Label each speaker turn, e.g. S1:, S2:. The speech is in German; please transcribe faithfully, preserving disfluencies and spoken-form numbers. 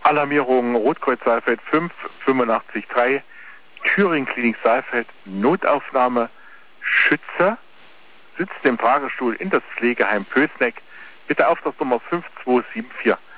S1: Alarmierung Rotkreuz Saalfeld fünf fünfundachtzig drei, Thüringen Klinik Saalfeld, Notaufnahme, Schütze, sitzt im Fahrstuhl in das Pflegeheim Pößneck, bitte Auftragsnummer fünf zwei sieben vier.